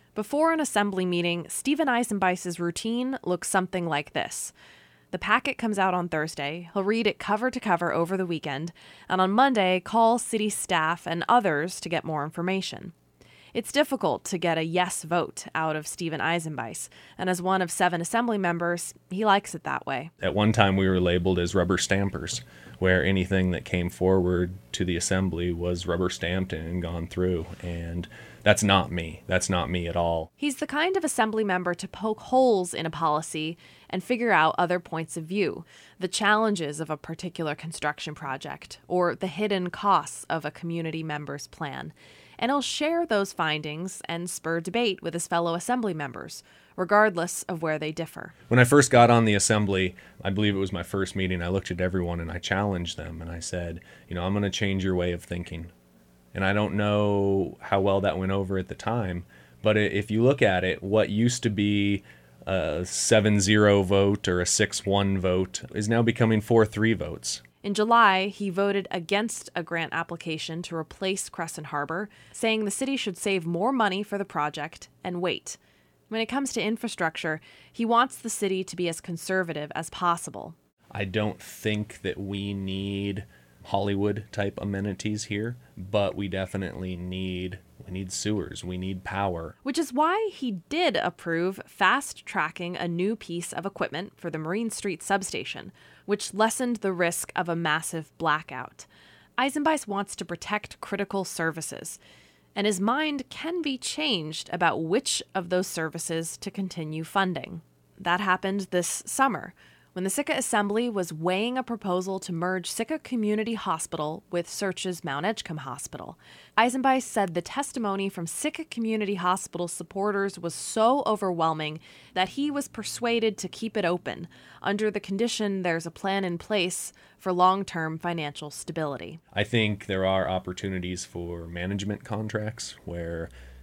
Before an assembly meeting, Stephen Eisenbeis's routine looks something like this. The packet comes out on Thursday. He'll read it cover to cover over the weekend, and on Monday, call city staff and others to get more information. It's difficult to get a yes vote out of Stephen Eisenbeis, and as one of 7 assembly members, he likes it that way. At one time, we were labeled as rubber stampers, where anything that came forward to the assembly was rubber stamped and gone through, and that's not me. That's not me at all. He's the kind of assembly member to poke holes in a policy and figure out other points of view, the challenges of a particular construction project, or the hidden costs of a community member's plan. And he'll share those findings and spur debate with his fellow assembly members, regardless of where they differ. When I first got on the assembly, I believe it was my first meeting, I looked at everyone and I challenged them and I said, I'm going to change your way of thinking. And I don't know how well that went over at the time, but if you look at it, what used to be a 7-0 vote or a 6-1 vote is now becoming 4-3 votes. In July, he voted against a grant application to replace Crescent Harbor, saying the city should save more money for the project and wait. When it comes to infrastructure, he wants the city to be as conservative as possible. I don't think that we need Hollywood-type amenities here, but we definitely need sewers, we need power. Which is why he did approve fast-tracking a new piece of equipment for the Marine Street substation, which lessened the risk of a massive blackout. Eisenbeis wants to protect critical services, and his mind can be changed about which of those services to continue funding. That happened this summer, when the Sitka Assembly was weighing a proposal to merge Sitka Community Hospital with Search's Mount Edgecombe Hospital. Eisenbeis said the testimony from Sitka Community Hospital supporters was so overwhelming that he was persuaded to keep it open, under the condition there's a plan in place for long-term financial stability. I think there are opportunities for management contracts where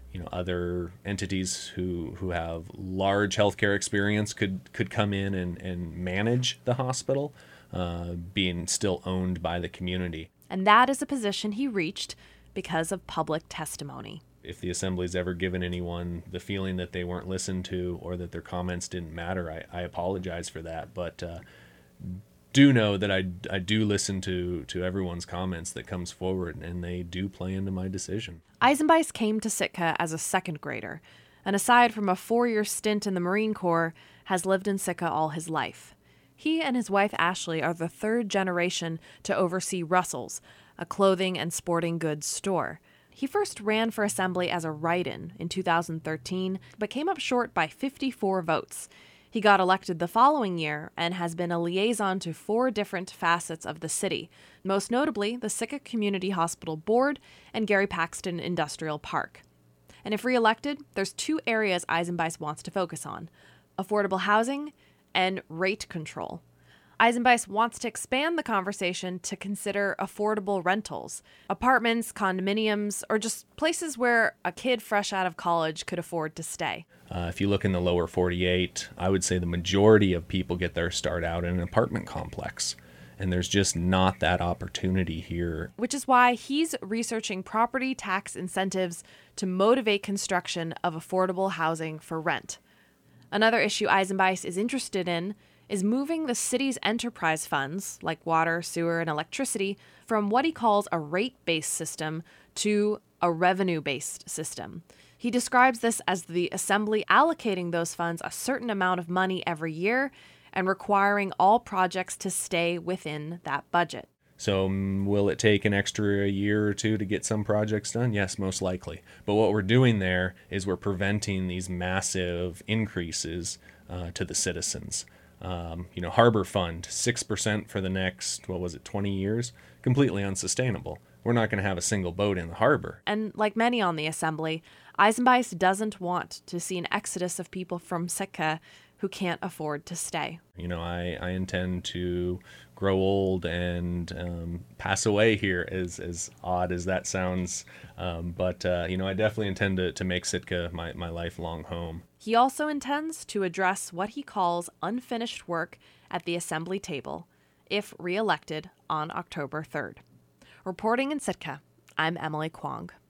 other entities who have large healthcare experience could come in and manage the hospital, being still owned by the community. And that is a position he reached because of public testimony. If the assembly's ever given anyone the feeling that they weren't listened to or that their comments didn't matter, I apologize for that. But do know that I do listen to everyone's comments that comes forward, and they do play into my decision. Eisenbeis came to Sitka as a second grader, and aside from a 4-year stint in the Marine Corps, has lived in Sitka all his life. He and his wife Ashley are the 3rd generation to oversee Russell's, a clothing and sporting goods store. He first ran for assembly as a write-in in 2013, but came up short by 54 votes. He got elected the following year and has been a liaison to 4 different facets of the city, most notably the Sitka Community Hospital Board and Gary Paxton Industrial Park. And if re-elected, there's 2 areas Eisenbeis wants to focus on: affordable housing and rate control. Eisenbeis wants to expand the conversation to consider affordable rentals, apartments, condominiums, or just places where a kid fresh out of college could afford to stay. If you look in the lower 48, I would say the majority of people get their start out in an apartment complex. And there's just not that opportunity here. Which is why he's researching property tax incentives to motivate construction of affordable housing for rent. Another issue Eisenbeis is interested in is moving the city's enterprise funds, like water, sewer, and electricity, from what he calls a rate-based system to a revenue-based system. He describes this as the assembly allocating those funds a certain amount of money every year and requiring all projects to stay within that budget. So will it take an extra year or 2 to get some projects done? Yes, most likely. But what we're doing there is we're preventing these massive increases to the citizens. Harbor Fund, 6% for the next, 20 years? Completely unsustainable. We're not going to have a single boat in the harbor. And like many on the assembly, Eisenbeis doesn't want to see an exodus of people from Sitka who can't afford to stay. I intend to grow old and pass away here, as odd as that sounds. But I definitely intend to make Sitka my lifelong home. He also intends to address what he calls unfinished work at the assembly table, if re-elected on October 3rd. Reporting in Sitka, I'm Emily Kwong.